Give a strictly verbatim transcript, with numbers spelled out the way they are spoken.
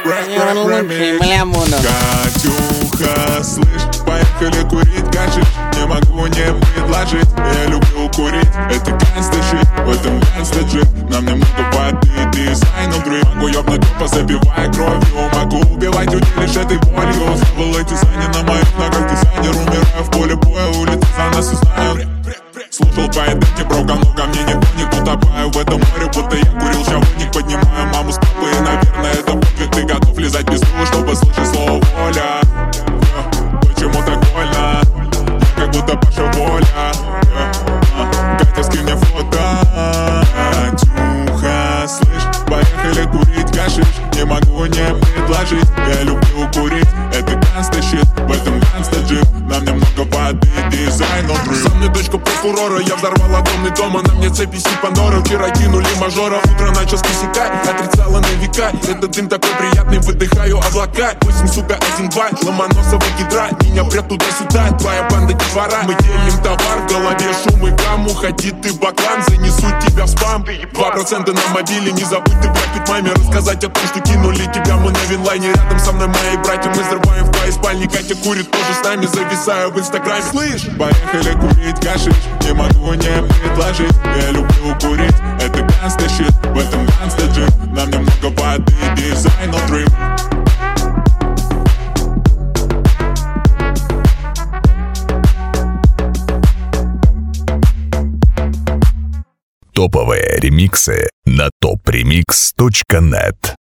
Лучший, бля, буду. Катюха, слышь, поехали курить гашиш. Не могу не предложить, я люблю курить. Это гангста шит, в этом гангста джип. Нам немного воды, дизайн внутри. Могу ёбнуть тупо, забивая кровью. Могу убивать людей лишь этой болью. Забыл эти дизайны на моих ногах. Дизайнер, умираю в поле боя. Улицы за нас узнают. Слушал поединки, брока, но ко мне не гоник. Утопаю в этом море, будто я курил шавоник. Поднимаю маму с папой, и, наверное, это подвиг. Ты готов лизать песку, чтобы слышать слово воля? Почему так больно? Я как будто Паша Воля. Катя, скинь мне фото. Катюха, слышь, поехали курить гашиш. Не могу не предложить, я люблю курить. Это гангста щит, в этом гангста джип. Нам немного воды, дизайн внутри. Сам мне дочка прокурора, я взорвал огромный дом. А на мне цепи си Пандора. Вчера кинули мажора, утро начал с косяка. Отрицала на века, этот дым такой приятный. Выдыхаю облака, восемь, сука, один, два. Ломоносова гидра, меня прет туда-сюда. Твоя банда детвора, мы делим товар. В голове шум и гам, уходи ты баклан. Занесу тебя в спам, два процента на мобиле. Не забудь ты брать маме рассказать о том, что кинули тебя мы на винлайне. Рядом со мной мои братья, мы взрываем в твоей спальне. Катя курит тоже с нами, зависаю в инстаграме. Слышь, поехали курить гашиш. Не могу не предложить, я люблю курить. Это гангста щит, в этом гангста джип. Нам немного воды, дизайн внутри. Топовые ремиксы на топ ремикс точка нет.